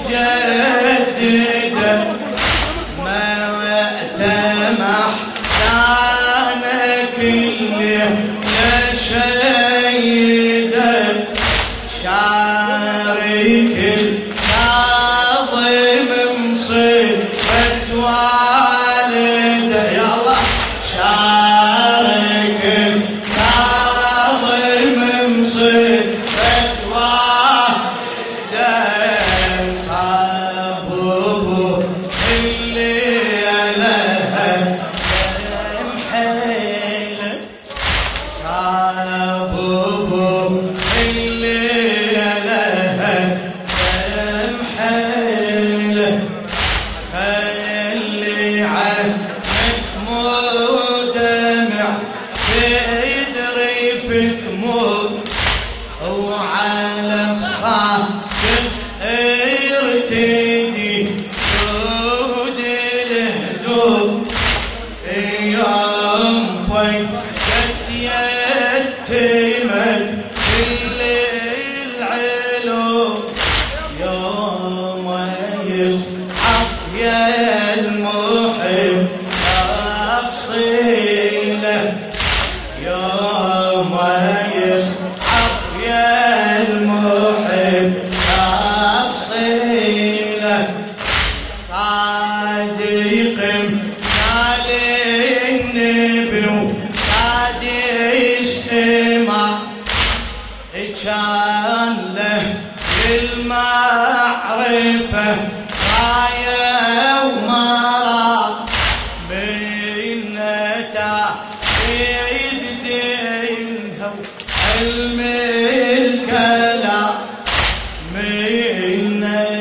مجددا ما تمح كانك اللي شيدا شارك الكاظم مصيبة والده يا الله شارك الكاظم مصيبة والده صابوه اللي لها محيله صابوه اللي لها محيله خلي عنك مدمع تدري فيك موت وعلى الصادق ارتدي سود الهدوء يوم فجت يتمت كل العلوم يوم يصعب يا المحب تفصيله يوم يصعب يا المحب تفصيله صادق قال النبي وصاد يسمع كان له المعرفة غاية ومرى من تعيد دينها علم الكلام من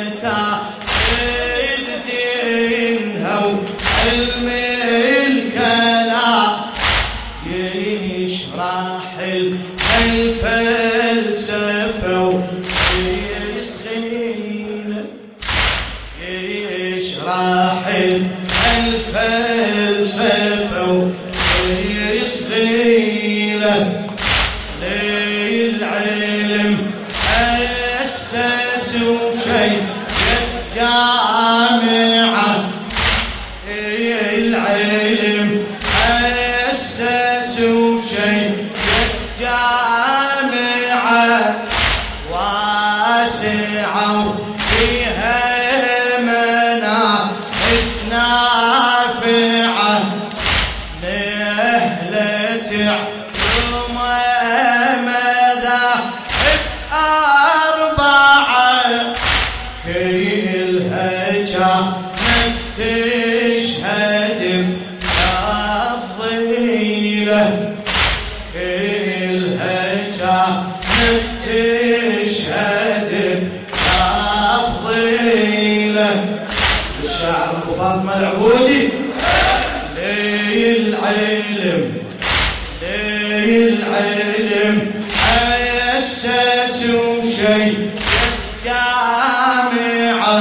تعيد دينها علم الكلام يشرح الفلسفة ويسخينه يشرح الفلسفة ويسخينه للعلم أسس شيء جامعة العلم أسس شيء جامعة واسعة فيها مناهج نافعة لأهل تعلم مذاهب أربعة كلها كانت تشهد بتفضيله كلها كانت تشهد بتفضيله الشاعر أبو فاطمة العبودي للعلم أسس شيء جامعة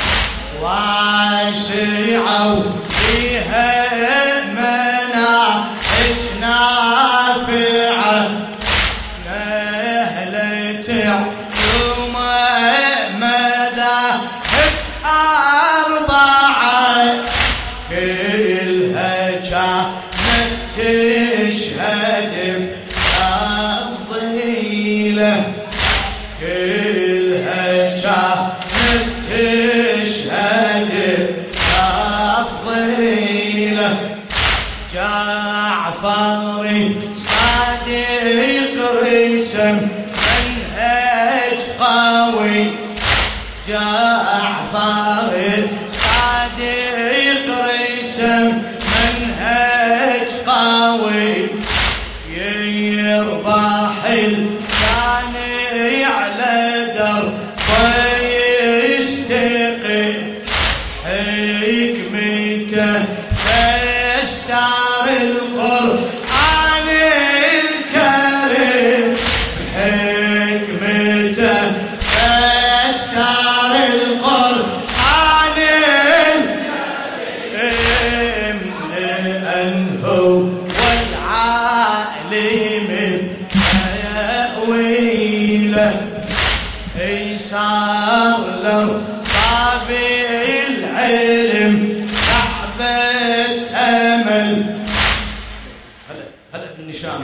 واسعة فيها مناهج نافعة أهل تعلم مذاهب أربعة كلها كانت تشهد بتفضيله كلها كانت تشهد بتفضيله جعفر صادق رسم منهج قوي جعفر صادق رسم منهج قوي يربح الثاني على دربه يستقي حكمته فسر القرآن الكريم حكمته فسر القرآن الكريم لأنه والعالم تأويله صار له العلم كعبة أمل. هلا بالنشامة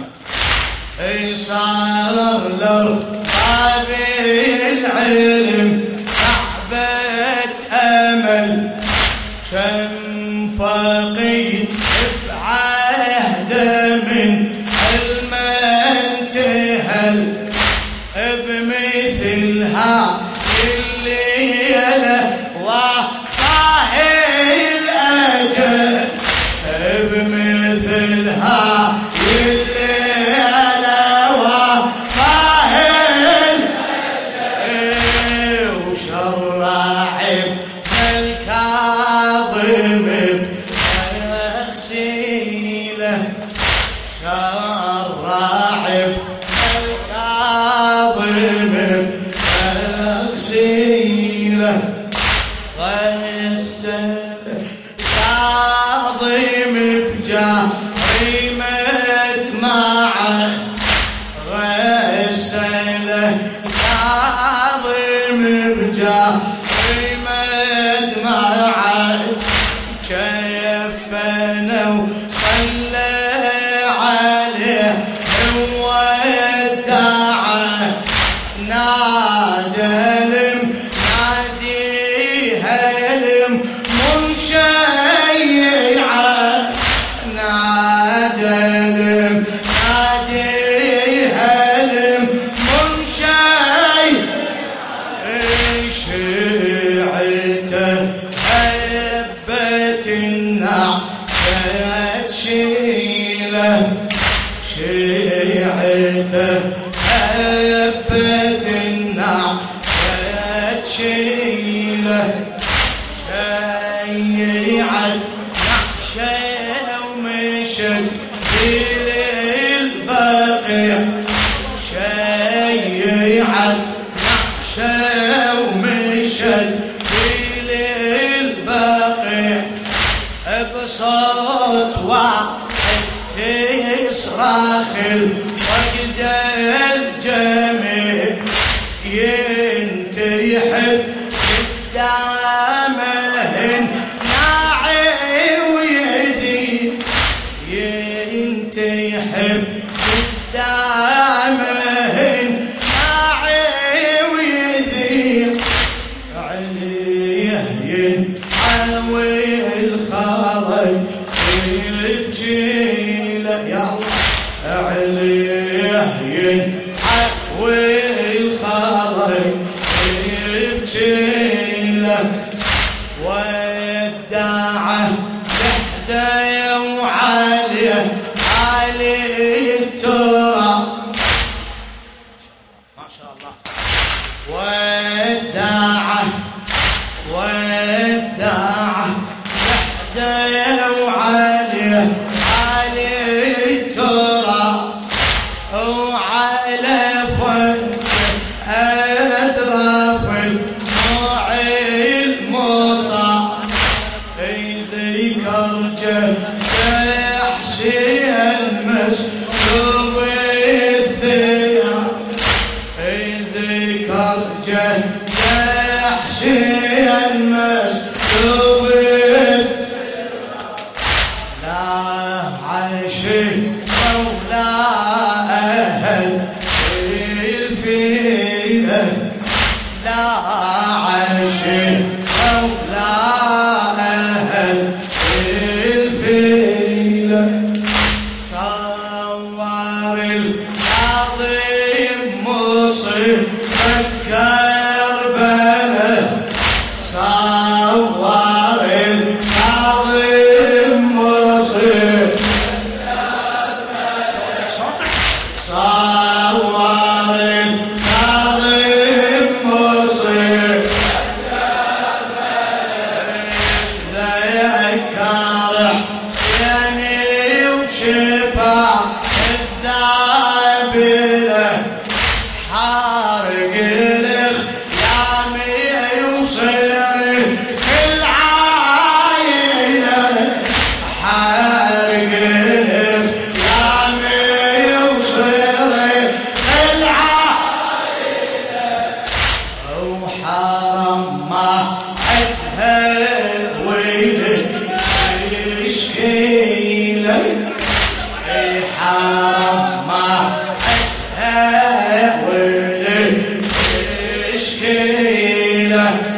صار له باب العلم كعبة أمل. كم فقيد بعهده من المنتهل بمثلها الليلة وفاه الأجل بمثلها الليلة وفاه الأجل. وشرعب الكاظم بغسيله شرعب الكاظم بغسيله غسل كاظم بجريمة معه غسل كاظم بجريمة معه كفنه وصلى عليه ودعه نادى ناديها المنشيعة نادى ناديها المنشيعة شيعته هبت النعشة تشيله شيعته هبت النعشة تشيله شيعت نعشة ومشت للبقيع شيعت نعشة ومشت للبقيع بصوت واحد تصرخ الوقت الجميع ينتحب قدامهن ناعي ويذيب ينتحب قدامهن ناعي ويذيب عليه ينحوي الخرج الجيلة يا الله عليه ينحوي الخرج الجيلة ودعه لحده وعليه علي التراب ما شاء الله ودعه لحده وعليه علي التراب وعلى فجه أذرف الدموع المصاب ذكر جده حسين مسلوب الثياب ذكر جده حسين مسلوب لا عشق ولا أهل الفيلة لا عشق ولا أهل الفيلة صور العظيم مصيبة كربلاء صور العظيم مصيبة صوتك صور العظيم مصيبة ذكر حسيني وشفا الذابلة حارق الخيام يوصل كل عايلة حارق الخيام يوصل كل عايلة وحرم ما تشكيله حرم ما ولد تشكيله